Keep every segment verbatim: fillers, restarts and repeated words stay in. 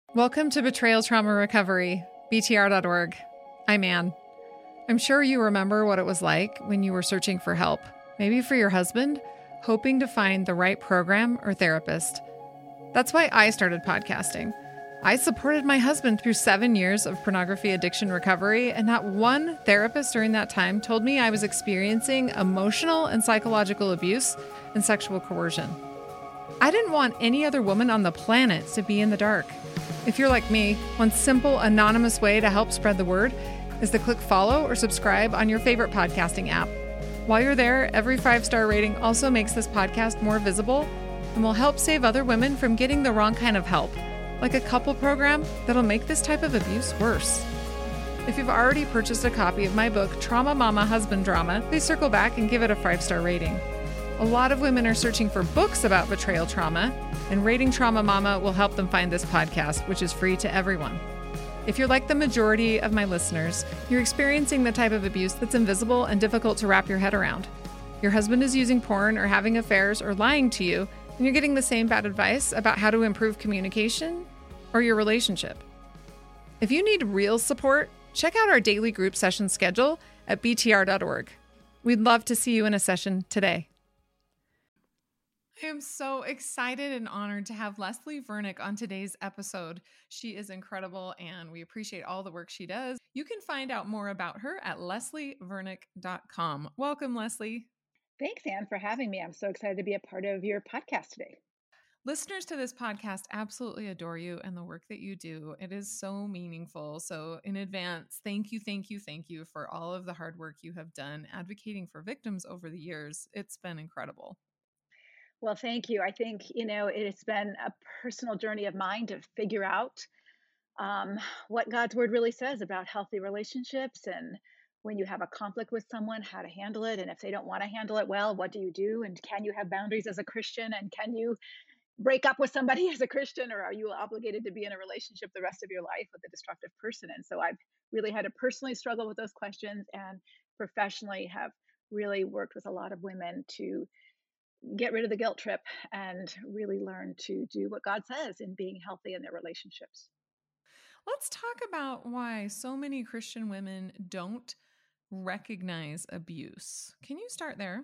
Welcome to Betrayal Trauma Recovery, B T R dot org. I'm Ann. I'm sure you remember what it was like when you were searching for help, maybe for your husband, hoping to find the right program or therapist. That's why I started podcasting. I supported my husband through seven years of pornography addiction recovery, and not one therapist during that time told me I was experiencing emotional and psychological abuse and sexual coercion. I didn't want any other woman on the planet to be in the dark. If you're like me, one simple, anonymous way to help spread the word is to click follow or subscribe on your favorite podcasting app. While you're there, every five-star rating also makes this podcast more visible and will help save other women from getting the wrong kind of help, like a couple program that'll make this type of abuse worse. If you've already purchased a copy of my book, Trauma Mama Husband Drama, please circle back and give it a five-star rating. A lot of women are searching for books about betrayal trauma, and rating Trauma Mama will help them find this podcast, which is free to everyone. If you're like the majority of my listeners, you're experiencing the type of abuse that's invisible and difficult to wrap your head around. Your husband is using porn or having affairs or lying to you, and you're getting the same bad advice about how to improve communication or your relationship. If you need real support, check out our daily group session schedule at B T R dot org. We'd love to see you in a session today. I am so excited and honored to have Leslie Vernick on today's episode. She is incredible and we appreciate all the work she does. You can find out more about her at leslie vernick dot com. Welcome, Leslie. Thanks, Anne, for having me. I'm so excited to be a part of your podcast today. Listeners to this podcast absolutely adore you and the work that you do. It is so meaningful. So in advance, thank you, thank you, thank you for all of the hard work you have done advocating for victims over the years. It's been incredible. Well, thank you. I think, you know, it's been a personal journey of mine to figure out um, what God's word really says about healthy relationships, and when you have a conflict with someone, how to handle it. And if they don't want to handle it well, what do you do? And can you have boundaries as a Christian? And can you break up with somebody as a Christian, or are you obligated to be in a relationship the rest of your life with a destructive person? And so I've really had to personally struggle with those questions, and professionally have really worked with a lot of women to get rid of the guilt trip and really learn to do what God says in being healthy in their relationships. Let's talk about why so many Christian women don't recognize abuse. Can you start there?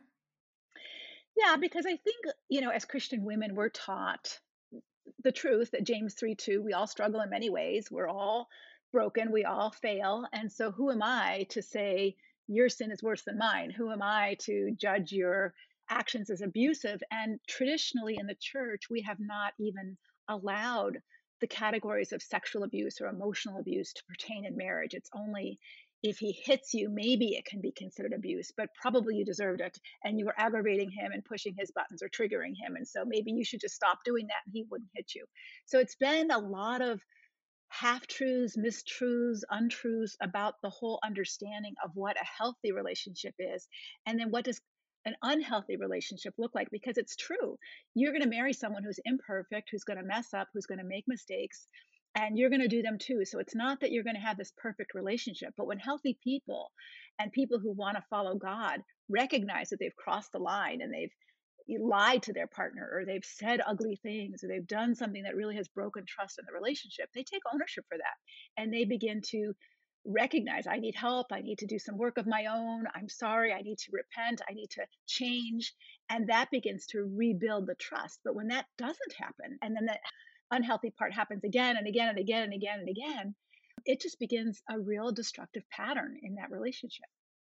Yeah, because I think, you know, as Christian women, we're taught the truth that James three two, we all struggle in many ways. We're all broken. We all fail. And so who am I to say your sin is worse than mine? Who am I to judge your actions as abusive? And traditionally in the church, we have not even allowed the categories of sexual abuse or emotional abuse to pertain in marriage. It's only if he hits you, maybe it can be considered abuse, but probably you deserved it and you were aggravating him and pushing his buttons or triggering him. And so maybe you should just stop doing that and he wouldn't hit you. So it's been a lot of half truths, mistruths, untruths about the whole understanding of what a healthy relationship is. And then what does an unhealthy relationship look like? Because it's true. You're going to marry someone who's imperfect, who's going to mess up, who's going to make mistakes, and you're going to do them too. So it's not that you're going to have this perfect relationship, but when healthy people and people who want to follow God recognize that they've crossed the line and they've lied to their partner, or they've said ugly things, or they've done something that really has broken trust in the relationship, they take ownership for that. And they begin to recognize, I need help. I need to do some work of my own. I'm sorry. I need to repent. I need to change. And that begins to rebuild the trust. But when that doesn't happen, and then the unhealthy part happens again and again and again and again and again, it just begins a real destructive pattern in that relationship.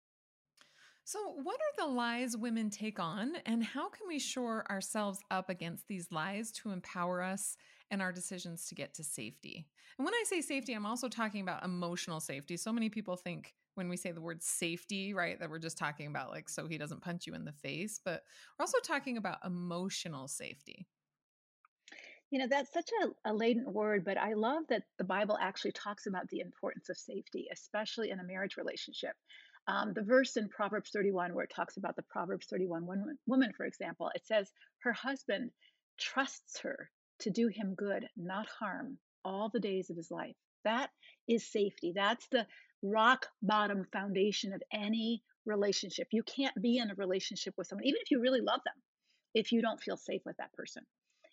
So, what are the lies women take on, and how can we shore ourselves up against these lies to empower us and our decisions to get to safety? And when I say safety, I'm also talking about emotional safety. So many people think when we say the word safety, right, that we're just talking about like so he doesn't punch you in the face, but we're also talking about emotional safety. You know, that's such a, a latent word, but I love that the Bible actually talks about the importance of safety, especially in a marriage relationship. Um, the verse in Proverbs thirty-one, where it talks about the Proverbs thirty-one woman, woman, for example, it says, her husband trusts her to do him good, not harm, all the days of his life. That is safety. That's the rock bottom foundation of any relationship. You can't be in a relationship with someone, even if you really love them, if you don't feel safe with that person.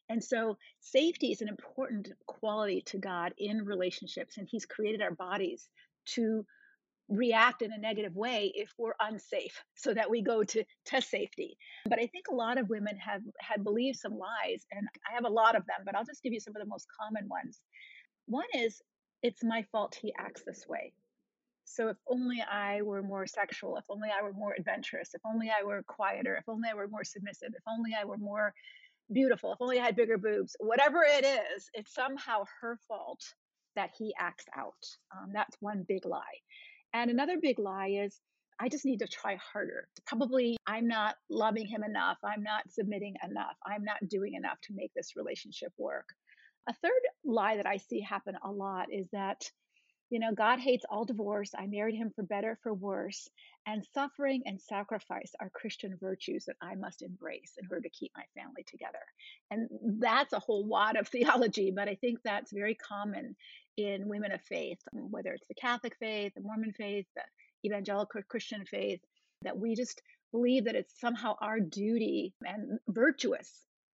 And so safety is an important quality to God in relationships, and He's created our bodies to react in a negative way if we're unsafe so that we go to to safety. But I think a lot of women have had believed some lies, and I have a lot of them, but I'll just give you some of the most common ones. One is, it's my fault he acts this way. So if only I were more sexual, if only I were more adventurous, if only I were quieter, if only I were more submissive, if only I were more beautiful, if only I had bigger boobs, whatever it is, it's somehow her fault that he acts out. Um, that's one big lie. And another big lie is, I just need to try harder. Probably I'm not loving him enough. I'm not submitting enough. I'm not doing enough to make this relationship work. A third lie that I see happen a lot is that, you know, God hates all divorce. I married him for better, for worse. And suffering and sacrifice are Christian virtues that I must embrace in order to keep my family together. And that's a whole lot of theology, but I think that's very common in women of faith, whether it's the Catholic faith, the Mormon faith, the evangelical Christian faith, that we just believe that it's somehow our duty and virtuous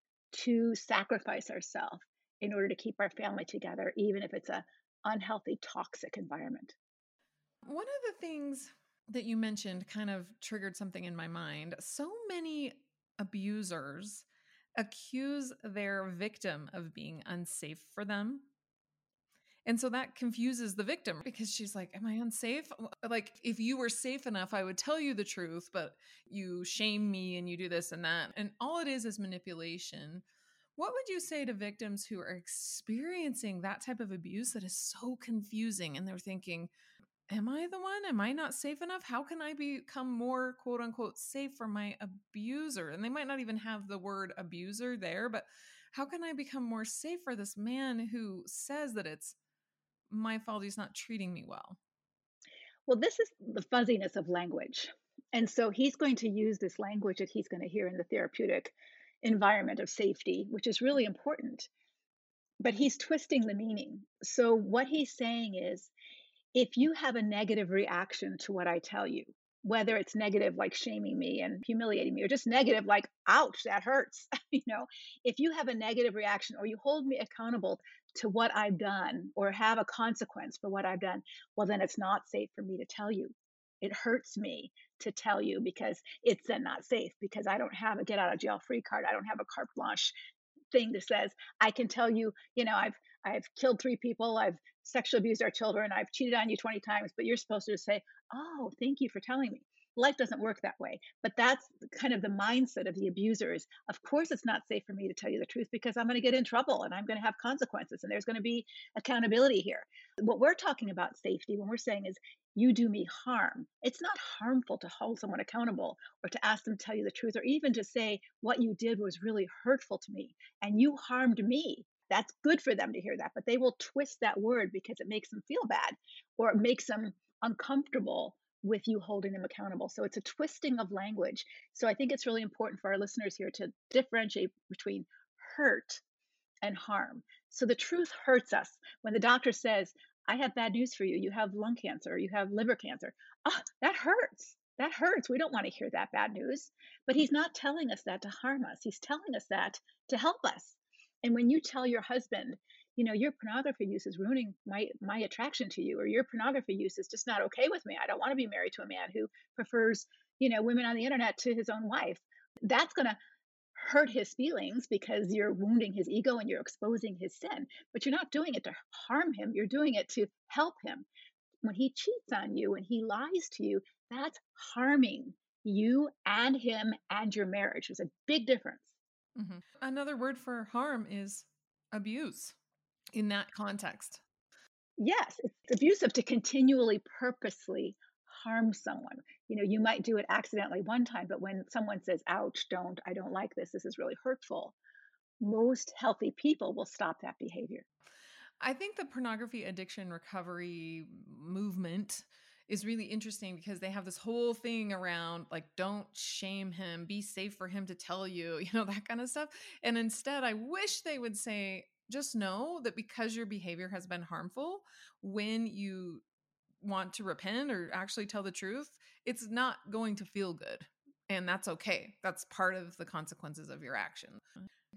to sacrifice ourselves in order to keep our family together, even if it's a unhealthy, toxic environment. One of the things that you mentioned kind of triggered something in my mind. So many abusers accuse their victim of being unsafe for them. And so that confuses the victim because she's like, am I unsafe? Like, if you were safe enough, I would tell you the truth, but you shame me and you do this and that. And all it is is manipulation. What would you say to victims who are experiencing that type of abuse that is so confusing and they're thinking, am I the one? Am I not safe enough? How can I become more quote unquote safe for my abuser? And they might not even have the word abuser there, but how can I become more safe for this man who says that it's my fault he's not treating me well? Well, this is the fuzziness of language. And so he's going to use this language that he's going to hear in the therapeutic environment of safety, which is really important, but he's twisting the meaning. So what he's saying is, if you have a negative reaction to what I tell you, whether it's negative like shaming me and humiliating me, or just negative like, ouch, that hurts, you know, if you have a negative reaction or you hold me accountable to what I've done or have a consequence for what I've done, well, then it's not safe for me to tell you. It hurts me to tell you because it's then not safe because I don't have a get out of jail free card. I don't have a carte blanche thing that says I can tell you, you know, I've I've killed three people, I've sexually abused our children, I've cheated on you twenty times, but you're supposed to just say, "Oh, thank you for telling me." Life doesn't work that way. But that's kind of the mindset of the abusers. Of course, it's not safe for me to tell you the truth because I'm going to get in trouble and I'm going to have consequences and there's going to be accountability here. What we're talking about safety when we're saying is, you do me harm. It's not harmful to hold someone accountable or to ask them to tell you the truth or even to say what you did was really hurtful to me and you harmed me. That's good for them to hear that, but they will twist that word because it makes them feel bad or it makes them uncomfortable with you holding them accountable. So it's a twisting of language. So I think it's really important for our listeners here to differentiate between hurt and harm. So the truth hurts us. When the doctor says, I have bad news for you, you have lung cancer, you have liver cancer, ah, that hurts. That hurts. We don't want to hear that bad news. But he's not telling us that to harm us. He's telling us that to help us. And when you tell your husband, you know, your pornography use is ruining my my attraction to you, or your pornography use is just not okay with me. I don't want to be married to a man who prefers, you know, women on the internet to his own wife. That's going to hurt his feelings because you're wounding his ego and you're exposing his sin. But you're not doing it to harm him. You're doing it to help him. When he cheats on you and he lies to you, that's harming you and him and your marriage. There's a big difference. Mm-hmm. Another word for harm is abuse in that context. Yes, it's abusive to continually, purposely harm someone. You know, you might do it accidentally one time, but when someone says, ouch, don't, I don't like this, this is really hurtful, most healthy people will stop that behavior. I think the pornography addiction recovery movement is really interesting because they have this whole thing around like, don't shame him, be safe for him to tell you, you know, that kind of stuff. And instead, I wish they would say, just know that because your behavior has been harmful, when you want to repent or actually tell the truth, it's not going to feel good. And that's okay. That's part of the consequences of your action.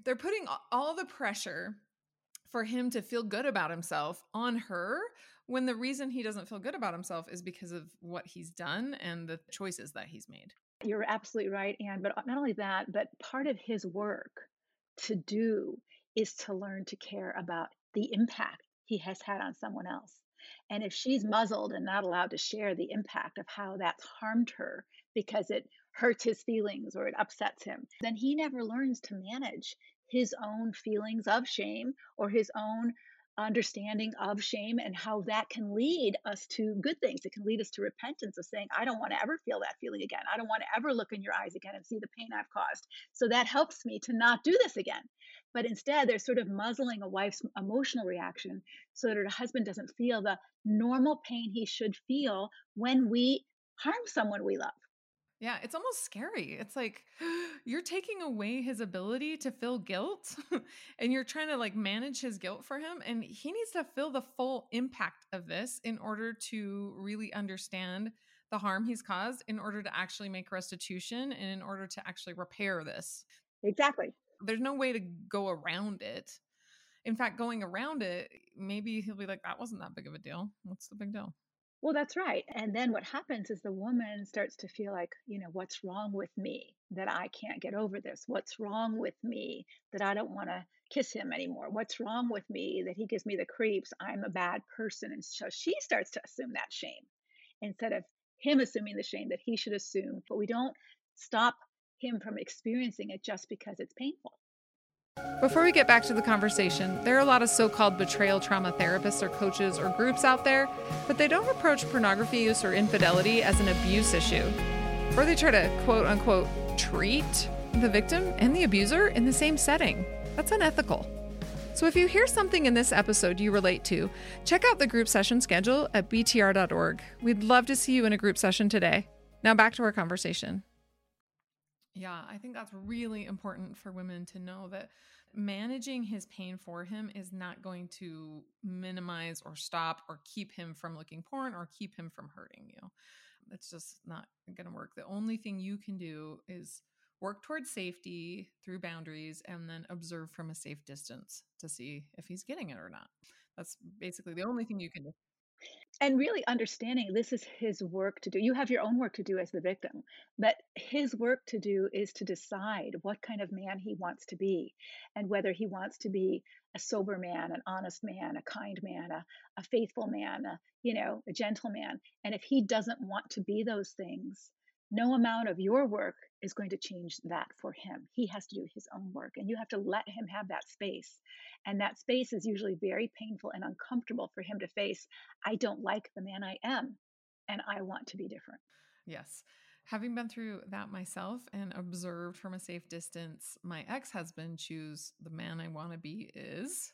They're putting all the pressure for him to feel good about himself on her, when the reason he doesn't feel good about himself is because of what he's done and the choices that he's made. You're absolutely right, Anne. But not only that, but part of his work to do is to learn to care about the impact he has had on someone else. And if she's muzzled and not allowed to share the impact of how that's harmed her because it hurts his feelings or it upsets him, then he never learns to manage his own feelings of shame or his own understanding of shame and how that can lead us to good things. It can lead us to repentance of saying, I don't want to ever feel that feeling again. I don't want to ever look in your eyes again and see the pain I've caused. So that helps me to not do this again. But instead, they're sort of muzzling a wife's emotional reaction so that her husband doesn't feel the normal pain he should feel when we harm someone we love. Yeah, it's almost scary. It's like you're taking away his ability to feel guilt and you're trying to like manage his guilt for him. And he needs to feel the full impact of this in order to really understand the harm he's caused, in order to actually make restitution, and in order to actually repair this. Exactly. There's no way to go around it. In fact, going around it, maybe he'll be like, that wasn't that big of a deal. What's the big deal? Well, that's right. And then what happens is the woman starts to feel like, you know, what's wrong with me that I can't get over this? What's wrong with me that I don't want to kiss him anymore? What's wrong with me that he gives me the creeps? I'm a bad person. And so she starts to assume that shame instead of him assuming the shame that he should assume. But we don't stop him from experiencing it just because it's painful. Before we get back to the conversation, there are a lot of so-called betrayal trauma therapists or coaches or groups out there, but they don't approach pornography use or infidelity as an abuse issue. Or they try to quote unquote treat the victim and the abuser in the same setting. That's unethical. So if you hear something in this episode you relate to, check out the group session schedule at b t r dot org. We'd love to see you in a group session today. Now back to our conversation. Yeah, I think that's really important for women to know, that managing his pain for him is not going to minimize or stop or keep him from looking porn or keep him from hurting you. It's just not going to work. The only thing you can do is work towards safety through boundaries and then observe from a safe distance to see if he's getting it or not. That's basically the only thing you can do. And really understanding this is his work to do. You have your own work to do as the victim, but his work to do is to decide what kind of man he wants to be and whether he wants to be a sober man, an honest man, a kind man, a, a faithful man, a, you know, a gentleman. And if he doesn't want to be those things, no amount of your work is going to change that for him. He has to do his own work, and you have to let him have that space. And that space is usually very painful and uncomfortable for him to face. I don't like the man I am, and I want to be different. Yes. Having been through that myself and observed from a safe distance my ex-husband choose the man I want to be is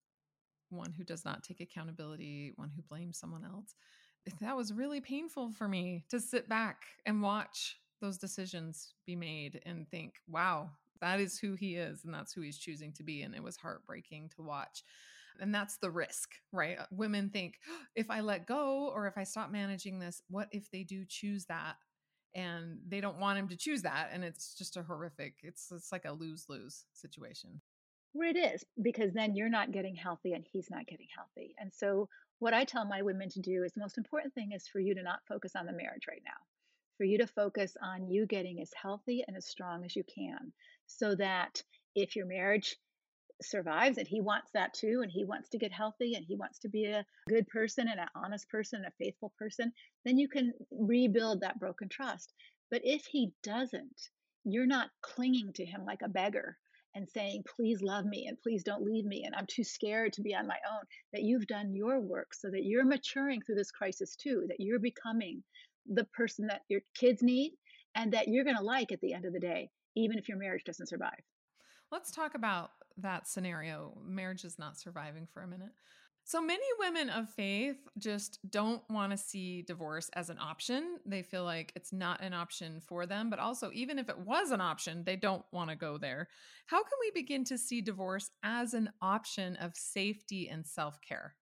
one who does not take accountability, one who blames someone else. That was really painful for me to sit back and watch those decisions be made and think, wow, that is who he is and that's who he's choosing to be. And it was heartbreaking to watch. And that's the risk, right? Women think, if I let go or if I stop managing this, what if they do choose that? And they don't want him to choose that. And it's just a horrific, it's it's like a lose-lose situation. Where it is, because then you're not getting healthy and he's not getting healthy. And so, what I tell my women to do is the most important thing is for you to not focus on the marriage right now, for you to focus on you getting as healthy and as strong as you can, so that if your marriage survives and he wants that too and he wants to get healthy and he wants to be a good person and an honest person and a faithful person, then you can rebuild that broken trust. But if he doesn't, you're not clinging to him like a beggar and saying, please love me and please don't leave me and I'm too scared to be on my own. That you've done your work so that you're maturing through this crisis too, that you're becoming the person that your kids need and that you're going to like at the end of the day, even if your marriage doesn't survive. Let's talk about that scenario. Marriage is not surviving for a minute. So many women of faith just don't want to see divorce as an option. They feel like it's not an option for them, but also, even if it was an option, they don't want to go there. How can we begin to see divorce as an option of safety and self-care?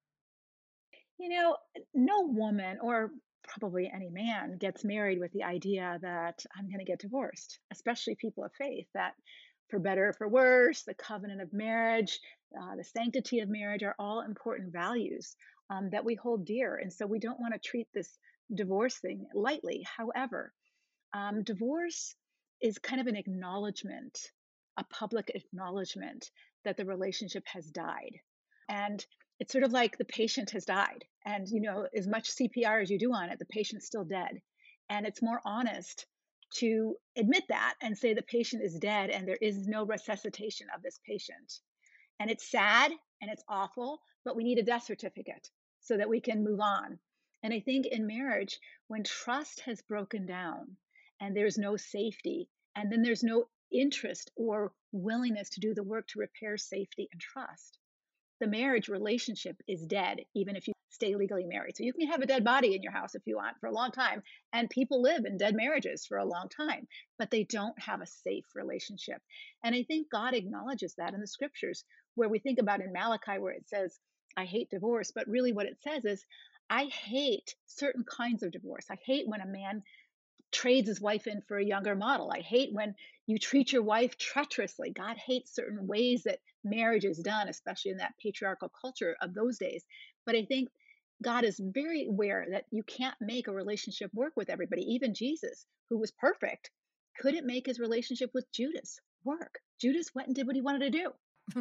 You know, no woman or probably any man gets married with the idea that I'm going to get divorced, especially people of faith, that for better or for worse, the covenant of marriage, uh, the sanctity of marriage are all important values um, that we hold dear. And so we don't want to treat this divorce thing lightly. However, um, divorce is kind of an acknowledgement, a public acknowledgement that the relationship has died. And it's sort of like the patient has died. And, you know, as much C P R as you do on it, the patient's still dead. And it's more honest to admit that and say the patient is dead and there is no resuscitation of this patient. And it's sad and it's awful, but we need a death certificate so that we can move on. And I think in marriage, when trust has broken down and there's no safety, and then there's no interest or willingness to do the work to repair safety and trust, the marriage relationship is dead, even if you stay legally married. So you can have a dead body in your house if you want for a long time. And people live in dead marriages for a long time, but they don't have a safe relationship. And I think God acknowledges that in the scriptures, where we think about in Malachi, where it says, I hate divorce. But really, what it says is, I hate certain kinds of divorce. I hate when a man trades his wife in for a younger model. I hate when you treat your wife treacherously. God hates certain ways that marriage is done, especially in that patriarchal culture of those days. But I think God is very aware that you can't make a relationship work with everybody. Even Jesus, who was perfect, couldn't make his relationship with Judas work. Judas went and did what he wanted to do.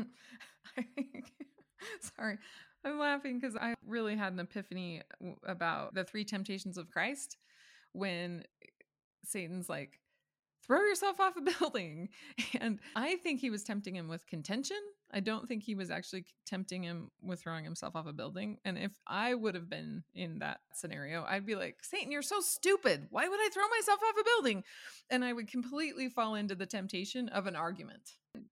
Sorry. I'm laughing because I really had an epiphany about the three temptations of Christ when Satan's like, throw yourself off a building. And I think he was tempting him with contention. I don't think he was actually tempting him with throwing himself off a building. And if I would have been in that scenario, I'd be like, Satan, you're so stupid. Why would I throw myself off a building? And I would completely fall into the temptation of an argument.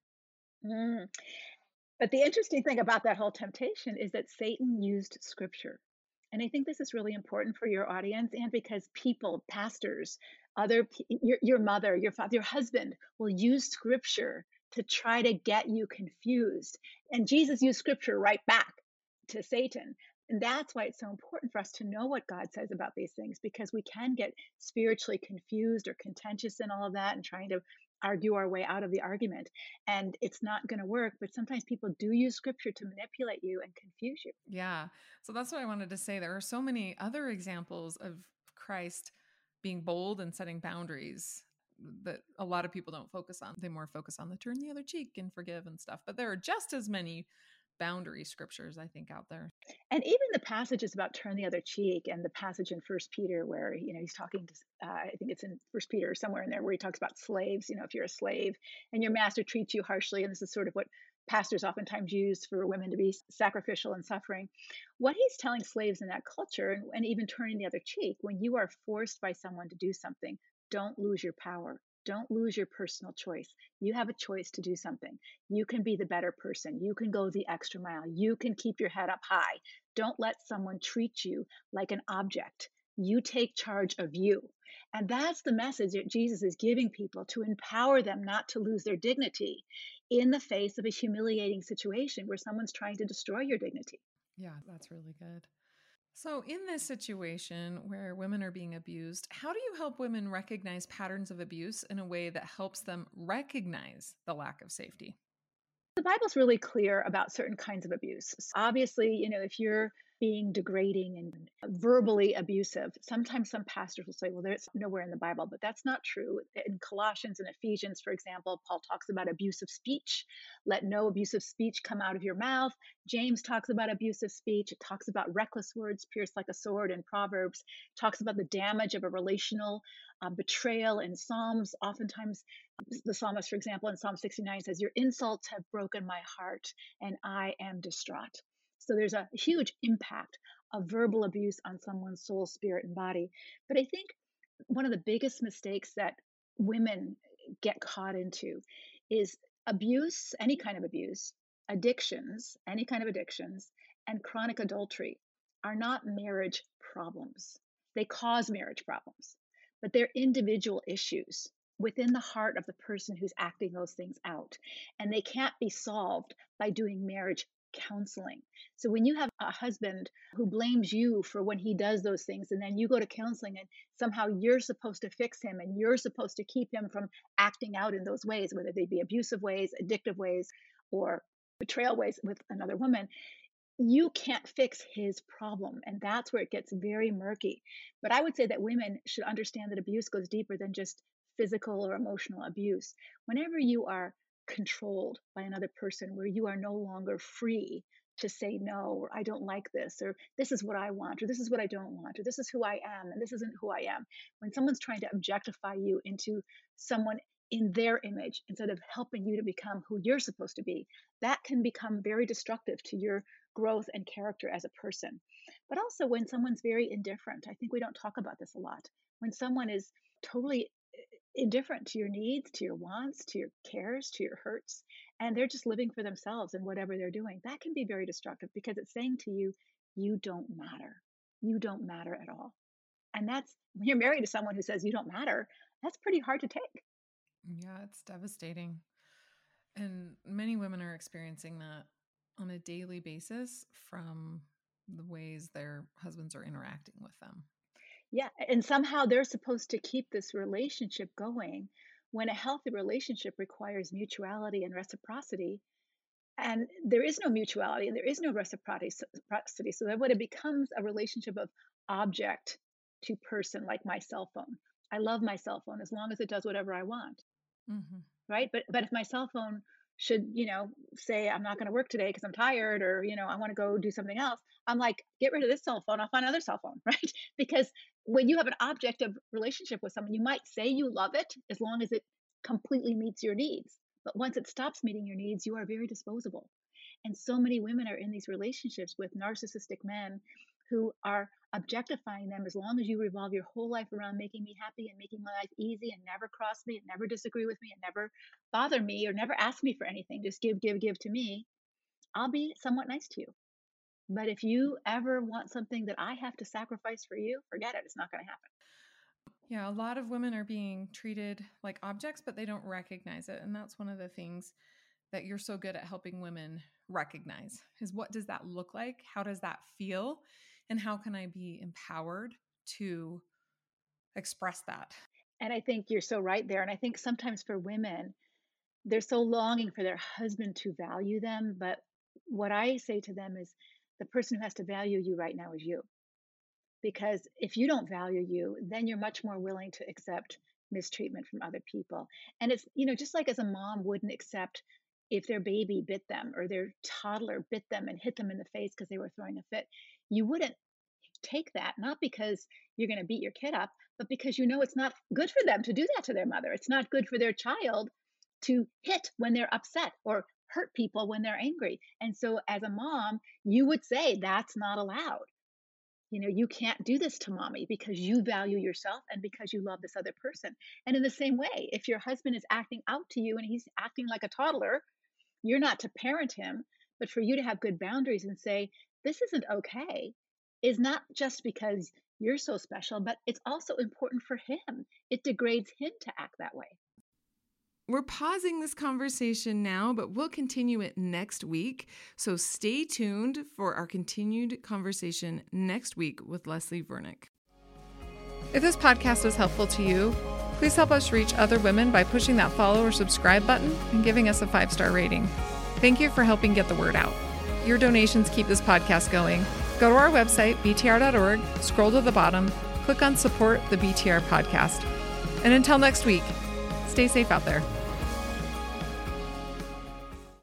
Mm. But the interesting thing about that whole temptation is that Satan used scripture. And I think this is really important for your audience, and because people, pastors, other your, your mother, your father, your husband will use scripture to try to get you confused. And Jesus used scripture right back to Satan. And that's why it's so important for us to know what God says about these things, because we can get spiritually confused or contentious in all of that and trying to argue our way out of the argument. And it's not going to work. But sometimes people do use scripture to manipulate you and confuse you. Yeah. So that's what I wanted to say. There are so many other examples of Christ being bold and setting boundaries that a lot of people don't focus on. They more focus on the turn the other cheek and forgive and stuff. But there are just as many boundary scriptures, I think, out there. And even the passages about turn the other cheek, and the passage in First Peter where, you know, he's talking to, uh, I think it's in First Peter or somewhere in there, where he talks about slaves. You know, if you're a slave and your master treats you harshly, and this is sort of what pastors oftentimes use for women to be sacrificial and suffering. What he's telling slaves in that culture, and, and even turning the other cheek, when you are forced by someone to do something, don't lose your power. Don't lose your personal choice. You have a choice to do something. You can be the better person. You can go the extra mile. You can keep your head up high. Don't let someone treat you like an object. You take charge of you. And that's the message that Jesus is giving people, to empower them not to lose their dignity in the face of a humiliating situation where someone's trying to destroy your dignity. Yeah, that's really good. So, in this situation where women are being abused, how do you help women recognize patterns of abuse in a way that helps them recognize the lack of safety? The Bible's really clear about certain kinds of abuse. Obviously, you know, if you're being degrading and verbally abusive, sometimes some pastors will say, well, there's nowhere in the Bible, but that's not true. In Colossians and Ephesians, for example, Paul talks about abusive speech. Let no abusive speech come out of your mouth. James talks about abusive speech. It talks about reckless words pierced like a sword in Proverbs. It talks about the damage of a relational uh, betrayal in Psalms. Oftentimes, the psalmist, for example, in Psalm sixty-nine says, your insults have broken my heart and I am distraught. So there's a huge impact of verbal abuse on someone's soul, spirit, and body. But I think one of the biggest mistakes that women get caught into is abuse, any kind of abuse, addictions, any kind of addictions, and chronic adultery are not marriage problems. They cause marriage problems, but they're individual issues within the heart of the person who's acting those things out. And they can't be solved by doing marriage counseling. So when you have a husband who blames you for when he does those things, and then you go to counseling and somehow you're supposed to fix him and you're supposed to keep him from acting out in those ways, whether they be abusive ways, addictive ways, or betrayal ways with another woman, you can't fix his problem. And that's where it gets very murky. But I would say that women should understand that abuse goes deeper than just physical or emotional abuse. Whenever you are controlled by another person, where you are no longer free to say no, or I don't like this, or this is what I want, or this is what I don't want, or this is who I am, and this isn't who I am. When someone's trying to objectify you into someone in their image instead of helping you to become who you're supposed to be, that can become very destructive to your growth and character as a person. But also when someone's very indifferent, I think we don't talk about this a lot. When someone is totally indifferent to your needs, to your wants, to your cares, to your hurts, and they're just living for themselves and whatever they're doing, that can be very destructive because it's saying to you, you don't matter. You don't matter at all. And that's, when you're married to someone who says you don't matter, that's pretty hard to take. Yeah, it's devastating. And many women are experiencing that on a daily basis from the ways their husbands are interacting with them. Yeah. And somehow they're supposed to keep this relationship going when a healthy relationship requires mutuality and reciprocity. And there is no mutuality and there is no reciprocity. So then when it becomes a relationship of object to person, like my cell phone, I love my cell phone as long as it does whatever I want. Mm-hmm. Right. But, but if my cell phone should, you know, say I'm not going to work today because I'm tired, or, you know, I want to go do something else, I'm like, get rid of this cell phone. I'll find another cell phone. Right. Because when you have an objective relationship with someone, you might say you love it as long as it completely meets your needs. But once it stops meeting your needs, you are very disposable. And so many women are in these relationships with narcissistic men who are objectifying them as long as you revolve your whole life around making me happy and making my life easy and never cross me and never disagree with me and never bother me or never ask me for anything. Just give, give, give to me. I'll be somewhat nice to you. But if you ever want something that I have to sacrifice for you, forget it. It's not going to happen. Yeah, a lot of women are being treated like objects, but they don't recognize it. And that's one of the things that you're so good at helping women recognize is, what does that look like? How does that feel? And how can I be empowered to express that? And I think you're so right there. And I think sometimes for women, they're so longing for their husband to value them. But what I say to them is, the person who has to value you right now is you. Because if you don't value you, then you're much more willing to accept mistreatment from other people. And it's, you know, just like as a mom wouldn't accept if their baby bit them or their toddler bit them and hit them in the face because they were throwing a fit, you wouldn't take that, not because you're going to beat your kid up, but because you know it's not good for them to do that to their mother. It's not good for their child to hit when they're upset or hurt people when they're angry. And so as a mom, you would say that's not allowed. You know, you can't do this to mommy because you value yourself and because you love this other person. And in the same way, if your husband is acting out to you and he's acting like a toddler, you're not to parent him, but for you to have good boundaries and say, this isn't okay, is not just because you're so special, but it's also important for him. It degrades him to act that way. We're pausing this conversation now, but we'll continue it next week. So stay tuned for our continued conversation next week with Leslie Vernick. If this podcast was helpful to you, please help us reach other women by pushing that follow or subscribe button and giving us a five-star rating. Thank you for helping get the word out. Your donations keep this podcast going. Go to our website, b t r dot org, scroll to the bottom, click on Support the B T R Podcast. And until next week, stay safe out there.